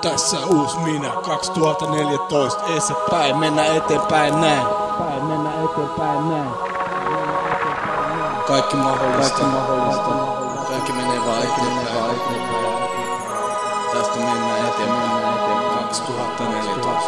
Tässä uusi minä 2014, eessä päin, mennä eteenpäin näin. Kaikki mahdollista. Kaikki menee vaan eteenpäin. Tästä mennään eteenpäin. 2014.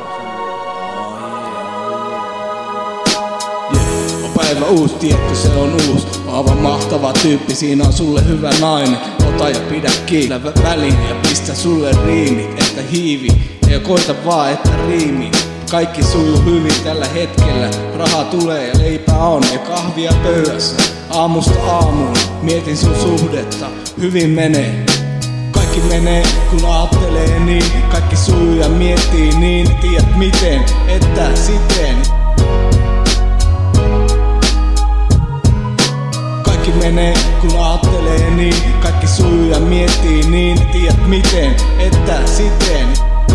On päivä uusi, tietty se on uusi. Aivan mahtava tyyppi, siinä on sulle hyvä nainen. Ota ja pidä kiinni väliin ja pistä sulle riimit, että hiivi. Ja koita vaan, että riimi. Kaikki sujuu hyvin tällä hetkellä. Raha tulee ja leipä on ja kahvia pöydässä. Aamusta aamuun mietin sun suhdetta. Hyvin menee. Kaikki menee kun aattelee niin. Kaikki sujuu ja miettii niin. Tiedät miten, että siten. Kaikki menee kun aattelee niin. Kaikki sujuu ja miettii niin. Tiedät miten, että siten.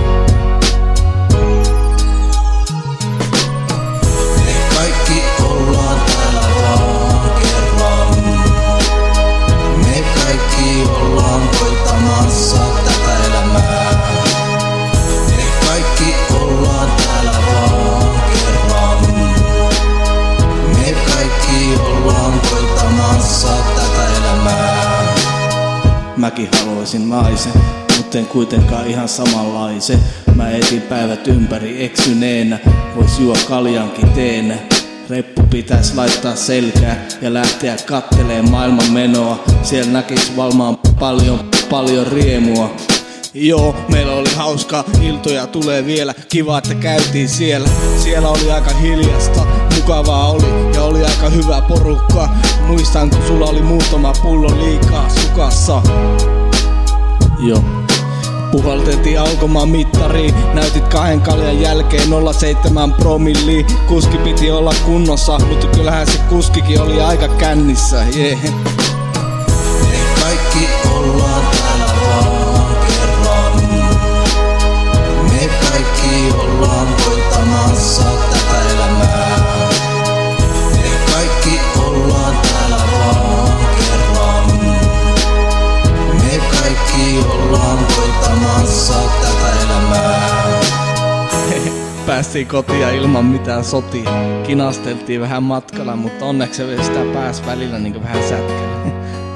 Mäkin haluaisin naisen, mutta en kuitenkaan ihan samanlaisen. Mä etin päivät ympäri eksyneenä, vois juo kaljankin teenä. Reppu pitäis laittaa selkää ja lähteä katteleen maailman menoa. Siellä näkis valmaan paljon riemua. Joo, meillä oli hauskaa, iltoja tulee vielä. Kiva, että käytiin siellä. Siellä oli aika hiljasta, mukavaa oli ja oli aika hyvä porukka. Muistan, kun sulla oli muutama pullo liikaa sukassa. Joo. Puhalteltiin alkomaan mittariin. Näytit 2 kaljan jälkeen 0,7 promilliin. Kuski piti olla kunnossa, mutta kyllähän se kuskikin oli aika kännissä. Yeah. Me kaikki ollaan täällä vaan kerran. Me kaikki ollaan voittamassa tätä elämää. Me kaikki ollaan täällä vaan kerran. Me kaikki ollaan voittamassa tätä elämää. Päästiin kotia ilman mitään sotia. Kinasteltiin vähän matkalla, mutta onneksi sitä pääsi välillä niin vähän sätkällä.